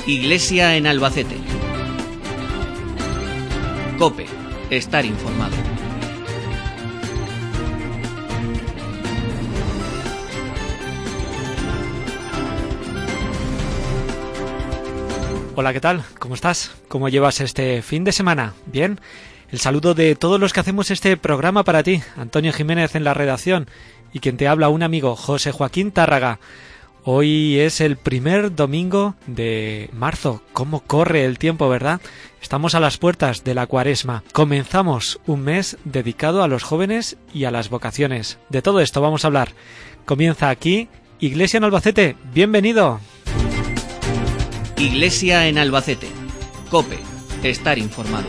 Iglesia en Albacete. COPE. Estar informado. Hola, ¿qué tal? ¿Cómo estás? ¿Cómo llevas este fin de semana? ¿Bien? El saludo de todos los que hacemos este programa para ti. Antonio Jiménez en la redacción y quien te habla, un amigo, José Joaquín Tárraga. Hoy es el primer domingo de marzo. ¿Cómo corre el tiempo, verdad? Estamos a las puertas de la Cuaresma. Comenzamos un mes dedicado a los jóvenes y a las vocaciones. De todo esto vamos a hablar. Comienza aquí Iglesia en Albacete. ¡Bienvenido! Iglesia en Albacete. COPE. Estar informado.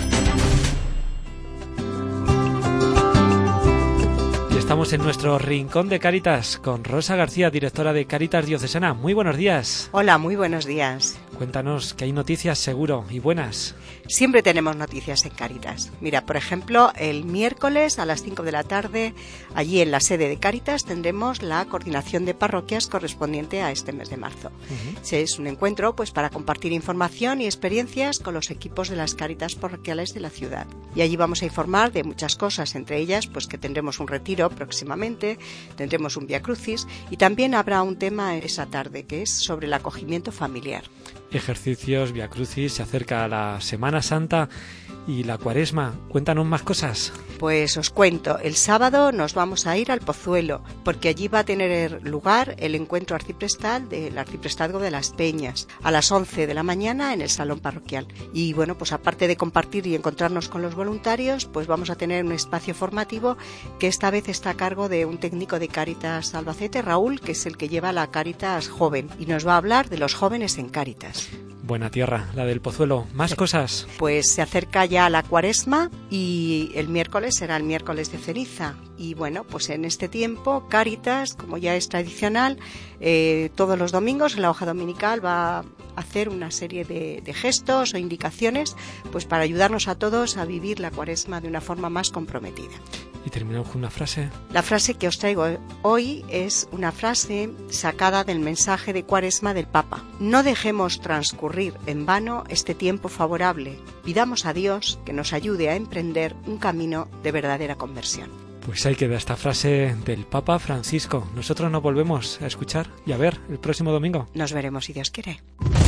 Y estamos en nuestro rincón de Cáritas con Rosa García, directora de Cáritas Diocesana. Muy buenos días. Hola, muy buenos días. Cuéntanos, que hay noticias seguro y buenas. Siempre tenemos noticias en Cáritas. Mira, por ejemplo, el miércoles a las 5 de la tarde, allí en la sede de Cáritas, tendremos la coordinación de parroquias correspondiente a este mes de marzo. Es un encuentro pues para compartir información y experiencias con los equipos de las Cáritas parroquiales de la ciudad. Y allí vamos a informar de muchas cosas, entre ellas pues que tendremos un retiro próximamente, tendremos un Vía Crucis y también habrá un tema esa tarde que es sobre el acogimiento familiar. Ejercicios, Vía Crucis, se acerca la Semana Santa y la Cuaresma. Cuéntanos más cosas. Pues os cuento, el sábado nos vamos a ir al Pozuelo, porque allí va a tener lugar el encuentro arciprestal del Arciprestazgo de las Peñas, a las 11 de la mañana en el Salón Parroquial. Y bueno, pues aparte de compartir y encontrarnos con los voluntarios, pues vamos a tener un espacio formativo que esta vez está a cargo de un técnico de Cáritas Albacete, Raúl, que es el que lleva la Cáritas joven, y nos va a hablar de los jóvenes en Cáritas. Buena tierra, la del Pozuelo. ¿Más cosas? Pues se acerca ya la Cuaresma y el miércoles será el miércoles de ceniza. Y bueno, pues en este tiempo Cáritas, como ya es tradicional, todos los domingos en la hoja dominical va a hacer una serie de gestos o indicaciones pues para ayudarnos a todos a vivir la Cuaresma de una forma más comprometida. Y terminamos con una frase. La frase que os traigo hoy es una frase sacada del mensaje de Cuaresma del Papa. No dejemos transcurrir en vano este tiempo favorable. Pidamos a Dios que nos ayude a emprender un camino de verdadera conversión. Pues ahí queda esta frase del Papa Francisco. Nosotros nos volvemos a escuchar y a ver el próximo domingo. Nos veremos si Dios quiere.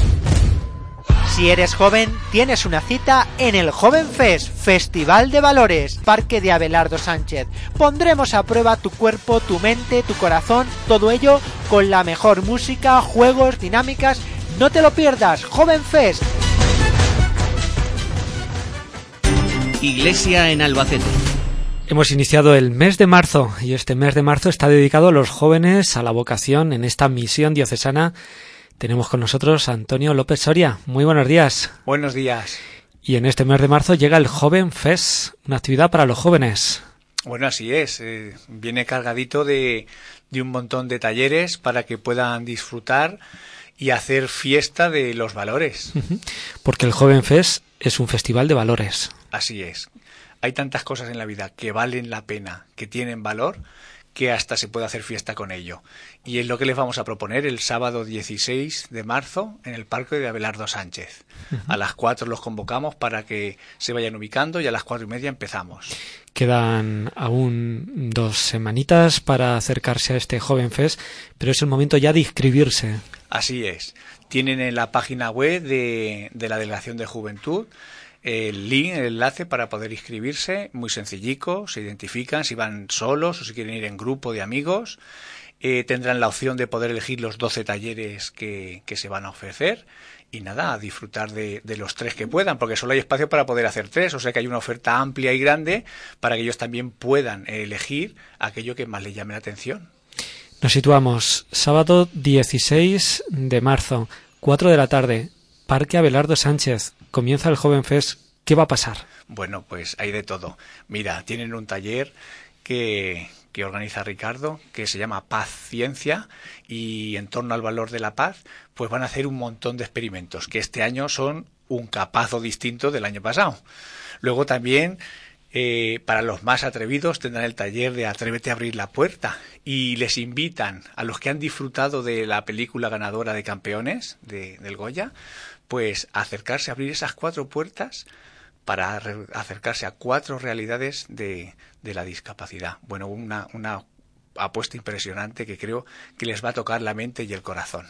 Si eres joven, tienes una cita en el Joven Fest, Festival de Valores, Parque de Abelardo Sánchez. Pondremos a prueba tu cuerpo, tu mente, tu corazón, todo ello con la mejor música, juegos, dinámicas. No te lo pierdas, Joven Fest. Iglesia en Albacete. Hemos iniciado el mes de marzo y este mes de marzo está dedicado a los jóvenes, a la vocación en esta misión diocesana. Tenemos con nosotros a Antonio López Soria. Muy buenos días. Buenos días. Y en este mes de marzo llega el Joven Fest, una actividad para los jóvenes. Bueno, así es. Viene cargadito de un montón de talleres para que puedan disfrutar y hacer fiesta de los valores. Porque el Joven Fest es un festival de valores. Así es. Hay tantas cosas en la vida que valen la pena, que tienen valor, que hasta se puede hacer fiesta con ello. Y es lo que les vamos a proponer el sábado 16 de marzo en el Parque de Abelardo Sánchez. A las 4 los convocamos para que se vayan ubicando y a las 4:30 empezamos. Quedan aún 2 semanitas para acercarse a este Joven Fest, pero es el momento ya de inscribirse. Así es. Tienen en la página web de la Delegación de Juventud el link, el enlace para poder inscribirse, muy sencillico, se identifican si van solos o si quieren ir en grupo de amigos, tendrán la opción de poder elegir los 12 talleres que se van a ofrecer y nada, a disfrutar de los 3 que puedan, porque solo hay espacio para poder hacer 3, o sea que hay una oferta amplia y grande para que ellos también puedan elegir aquello que más les llame la atención. Nos situamos sábado 16 de marzo, 4 de la tarde, Parque Abelardo Sánchez. Comienza el Joven Fest. ¿Qué va a pasar? Bueno, pues hay de todo. Mira, tienen un taller que organiza Ricardo, que se llama Paz Ciencia, y en torno al valor de la paz, pues van a hacer un montón de experimentos, que este año son un capazo distinto del año pasado. Luego también Para los más atrevidos tendrán el taller de Atrévete a abrir la puerta, y les invitan a los que han disfrutado de la película ganadora de Campeones del Goya, pues a acercarse a abrir esas 4 puertas para acercarse a 4 realidades de la discapacidad. Bueno, una apuesta impresionante que creo que les va a tocar la mente y el corazón.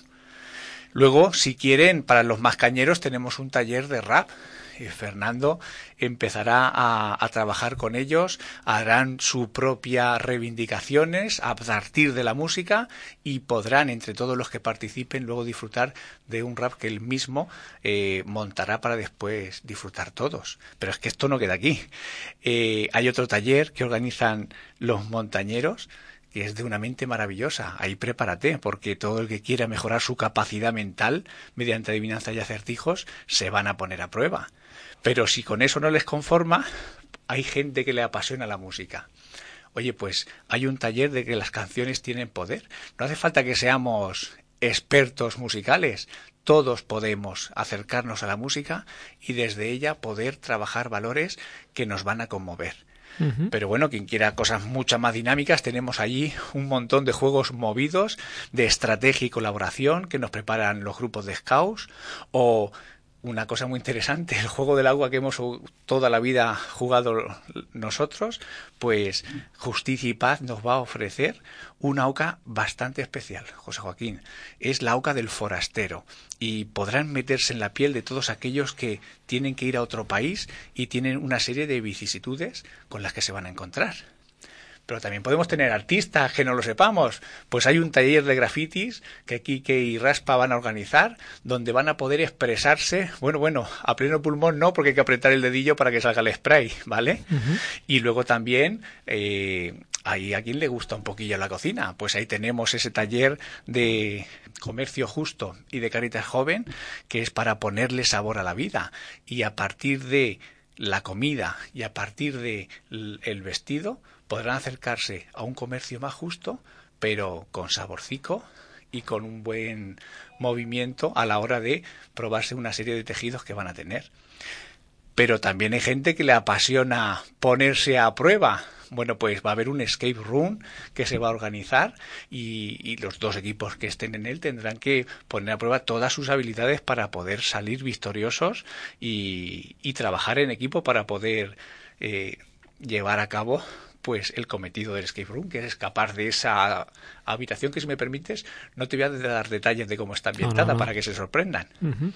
Luego, si quieren, para los más cañeros tenemos un taller de rap. Fernando empezará a trabajar con ellos, harán sus propias reivindicaciones a partir de la música, y podrán, entre todos los que participen, luego disfrutar de un rap que él mismo montará para después disfrutar todos. Pero es que esto no queda aquí. Hay otro taller que organizan los montañeros, que es de una mente maravillosa. Ahí prepárate, porque todo el que quiera mejorar su capacidad mental mediante adivinanza y acertijos se van a poner a prueba. Pero si con eso no les conforma, hay gente que le apasiona la música. Oye, pues hay un taller de que las canciones tienen poder. No hace falta que seamos expertos musicales. Todos podemos acercarnos a la música y desde ella poder trabajar valores que nos van a conmover. Pero bueno, quien quiera cosas mucho más dinámicas, tenemos allí un montón de juegos movidos de estrategia y colaboración que nos preparan los grupos de scouts, o una cosa muy interesante, el juego del agua que hemos toda la vida jugado nosotros, pues Justicia y Paz nos va a ofrecer una oca bastante especial, José Joaquín. Es la oca del forastero, y podrán meterse en la piel de todos aquellos que tienen que ir a otro país y tienen una serie de vicisitudes con las que se van a encontrar. Pero también podemos tener artistas que no lo sepamos. Pues hay un taller de grafitis que Quique y Raspa van a organizar, donde van a poder expresarse, bueno, a pleno pulmón no, porque hay que apretar el dedillo para que salga el spray, ¿vale? Y luego también, ahí a quien le gusta un poquillo la cocina, pues ahí tenemos ese taller de comercio justo y de Cáritas Joven, que es para ponerle sabor a la vida, y a partir de la comida y a partir de el vestido podrán acercarse a un comercio más justo, pero con saborcico y con un buen movimiento a la hora de probarse una serie de tejidos que van a tener. Pero también hay gente que le apasiona ponerse a prueba. Bueno, pues va a haber un escape room que se va a organizar, y los 2 equipos que estén en él tendrán que poner a prueba todas sus habilidades para poder salir victoriosos y trabajar en equipo para poder llevar a cabo pues el cometido del escape room, que es escapar de esa habitación que, si me permites, no te voy a dar detalles de cómo está ambientada para que se sorprendan.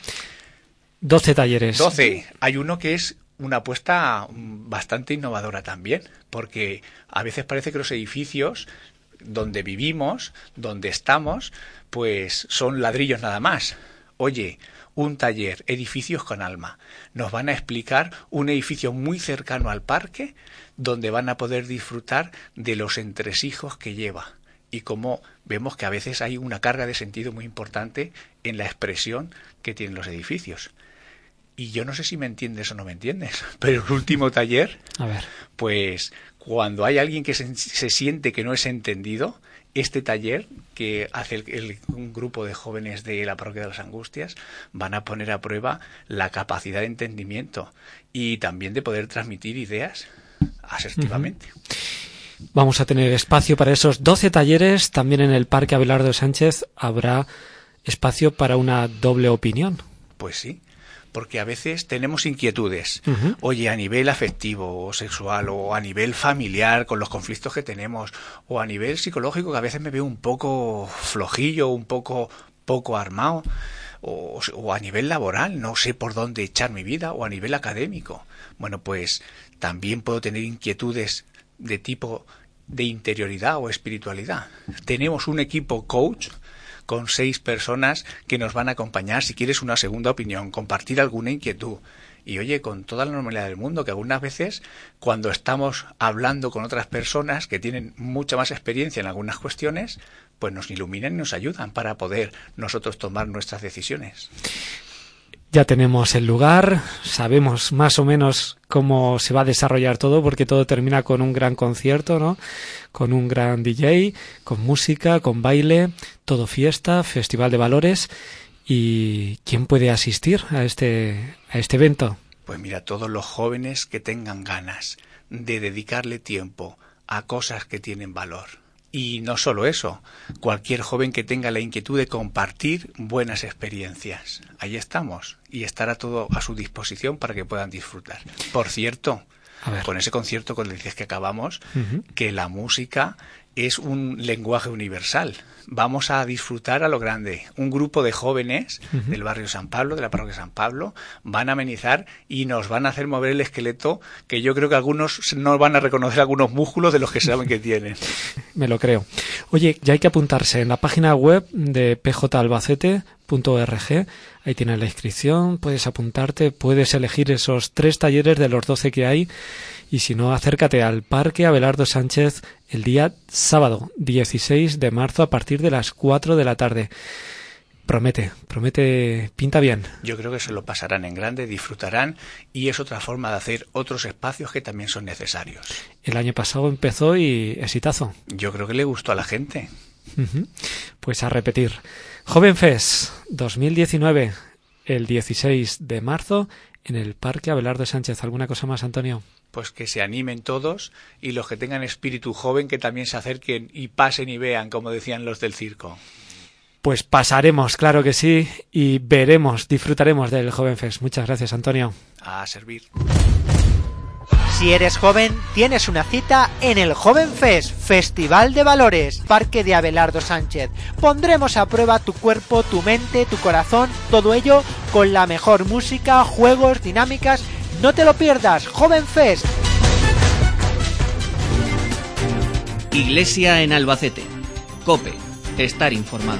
12 talleres. 12. Hay uno que es una apuesta bastante innovadora también, porque a veces parece que los edificios donde vivimos, donde estamos, pues son ladrillos nada más. Oye, un taller, edificios con alma. Nos van a explicar un edificio muy cercano al parque, donde van a poder disfrutar de los entresijos que lleva, y cómo vemos que a veces hay una carga de sentido muy importante en la expresión que tienen los edificios. Y yo no sé si me entiendes o no me entiendes, pero el último taller, a ver, pues cuando hay alguien que se siente que no es entendido, este taller que hace un grupo de jóvenes de la Parroquia de las Angustias van a poner a prueba la capacidad de entendimiento y también de poder transmitir ideas asertivamente. Vamos a tener espacio para esos 12 talleres. También en el Parque Abelardo Sánchez habrá espacio para una doble opinión. Pues sí, porque a veces tenemos inquietudes. Oye, a nivel afectivo o sexual, o a nivel familiar con los conflictos que tenemos, o a nivel psicológico, que a veces me veo un poco flojillo, un poco armado, o a nivel laboral, no sé por dónde echar mi vida, o a nivel académico. Bueno, pues también puedo tener inquietudes de tipo de interioridad o espiritualidad. Tenemos un equipo coach con 6 personas que nos van a acompañar si quieres una segunda opinión, compartir alguna inquietud. Y oye, con toda la normalidad del mundo, que algunas veces cuando estamos hablando con otras personas que tienen mucha más experiencia en algunas cuestiones, pues nos iluminan y nos ayudan para poder nosotros tomar nuestras decisiones. Ya tenemos el lugar, sabemos más o menos cómo se va a desarrollar todo, porque todo termina con un gran concierto, ¿no? Con un gran DJ, con música, con baile, todo fiesta, festival de valores. ¿Y quién puede asistir a este evento? Pues mira, todos los jóvenes que tengan ganas de dedicarle tiempo a cosas que tienen valor. Y no solo eso, cualquier joven que tenga la inquietud de compartir buenas experiencias. Ahí estamos, y estará todo a su disposición para que puedan disfrutar. Por cierto, con ese concierto con el que acabamos, que la música es un lenguaje universal. Vamos a disfrutar a lo grande. Un grupo de jóvenes del barrio San Pablo, de la parroquia San Pablo, van a amenizar y nos van a hacer mover el esqueleto, que yo creo que algunos no van a reconocer algunos músculos de los que saben que tienen. Me lo creo. Oye, ya hay que apuntarse en la página web de pjalbacete.org. Ahí tienes la inscripción, puedes apuntarte, puedes elegir esos 3 talleres de los 12 que hay. Y si no, acércate al Parque Abelardo Sánchez el día sábado 16 de marzo a partir de las 4 de la tarde. Promete, pinta bien. Yo creo que se lo pasarán en grande, disfrutarán, y es otra forma de hacer otros espacios que también son necesarios. El año pasado empezó y exitazo. Yo creo que le gustó a la gente. Pues a repetir. Joven Fest 2019, el 16 de marzo en el Parque Abelardo Sánchez. ¿Alguna cosa más, Antonio? Pues que se animen todos, y los que tengan espíritu joven que también se acerquen y pasen y vean, como decían los del circo. Pues pasaremos, claro que sí, y veremos, disfrutaremos del Joven Fest. Muchas gracias, Antonio. A servir. Si eres joven, tienes una cita en el Joven Fest, Festival de Valores, Parque de Abelardo Sánchez. Pondremos a prueba tu cuerpo, tu mente, tu corazón, todo ello con la mejor música, juegos, dinámicas. No te lo pierdas, Joven Fest. Iglesia en Albacete. COPE. Estar informado.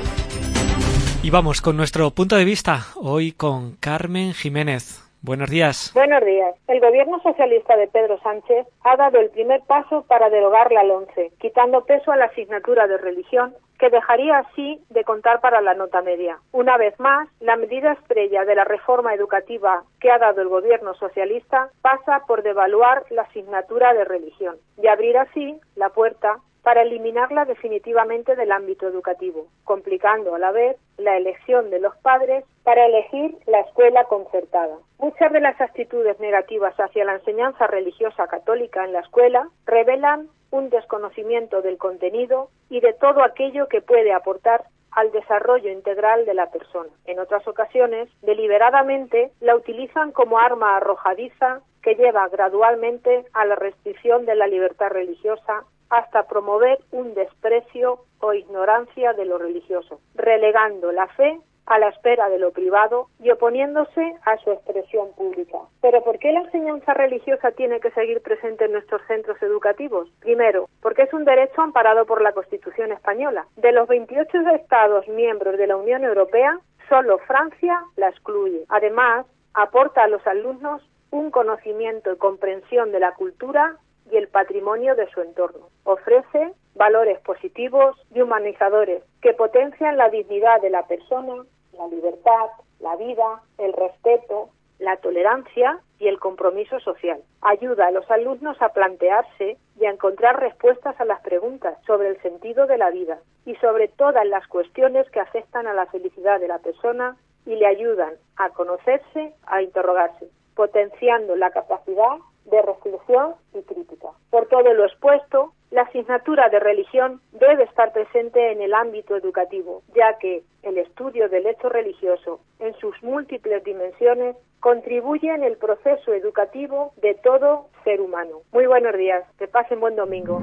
Y vamos con nuestro punto de vista, hoy con Carmen Jiménez. Buenos días. Buenos días. El gobierno socialista de Pedro Sánchez ha dado el primer paso para derogar la LOMCE, quitando peso a la asignatura de religión, que dejaría así de contar para la nota media. Una vez más, la medida estrella de la reforma educativa que ha dado el gobierno socialista pasa por devaluar la asignatura de religión y abrir así la puerta para eliminarla definitivamente del ámbito educativo, complicando a la vez la elección de los padres para elegir la escuela concertada. Muchas de las actitudes negativas hacia la enseñanza religiosa católica en la escuela revelan un desconocimiento del contenido y de todo aquello que puede aportar al desarrollo integral de la persona. En otras ocasiones, deliberadamente, la utilizan como arma arrojadiza que lleva gradualmente a la restricción de la libertad religiosa hasta promover un desprecio o ignorancia de lo religioso, relegando la fe a la espera de lo privado y oponiéndose a su expresión pública. ¿Pero por qué la enseñanza religiosa tiene que seguir presente en nuestros centros educativos? Primero, porque es un derecho amparado por la Constitución española. De los 28 Estados miembros de la Unión Europea, solo Francia la excluye. Además, aporta a los alumnos un conocimiento y comprensión de la cultura y el patrimonio de su entorno. Ofrece valores positivos y humanizadores que potencian la dignidad de la persona, la libertad, la vida, el respeto, la tolerancia y el compromiso social. Ayuda a los alumnos a plantearse y a encontrar respuestas a las preguntas sobre el sentido de la vida y sobre todas las cuestiones que afectan a la felicidad de la persona y le ayudan a conocerse, a interrogarse, potenciando la capacidad de reflexión y crítica. Por todo lo expuesto, la asignatura de religión debe estar presente en el ámbito educativo, ya que el estudio del hecho religioso en sus múltiples dimensiones contribuye en el proceso educativo de todo ser humano. Muy buenos días, que pasen buen domingo.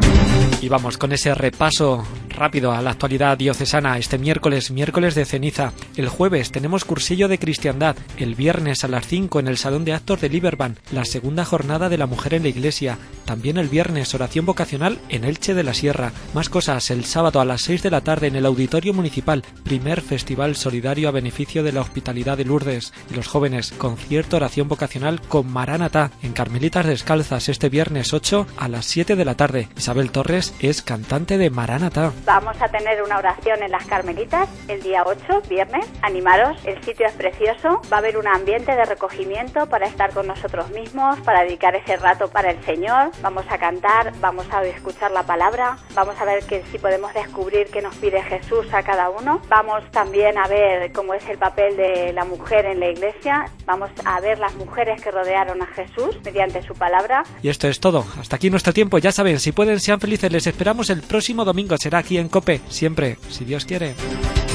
Y vamos con ese repaso rápido a la actualidad diocesana. Este miércoles de ceniza. El jueves tenemos cursillo de cristiandad. El viernes a las 5 en el Salón de Actos de Liberban, la segunda jornada de la mujer en la iglesia. También el viernes oración vocacional en Elche de la Sierra. Más cosas el sábado a las 6 de la tarde en el Auditorio Municipal. Primer festival solidario a beneficio de la Hospitalidad de Lourdes. Y los jóvenes, concierto oración vocacional con Maranatá en Carmelitas Descalzas este viernes 8 a las 7 de la tarde. Isabel Torres es cantante de Maranatá. Vamos a tener una oración en las Carmelitas el día 8, viernes. Animaros, el sitio es precioso. Va a haber un ambiente de recogimiento para estar con nosotros mismos, para dedicar ese rato para el Señor. Vamos a cantar, vamos a escuchar la palabra, vamos a ver que si podemos descubrir qué nos pide Jesús a cada uno. Vamos también a ver cómo es el papel de la mujer en la iglesia. Vamos a ver las mujeres que rodearon a Jesús mediante su palabra. Y esto es todo. Hasta aquí nuestro tiempo. Ya saben, si pueden, sean felices. Les esperamos el próximo domingo. Será aquí en COPE. Siempre, si Dios quiere.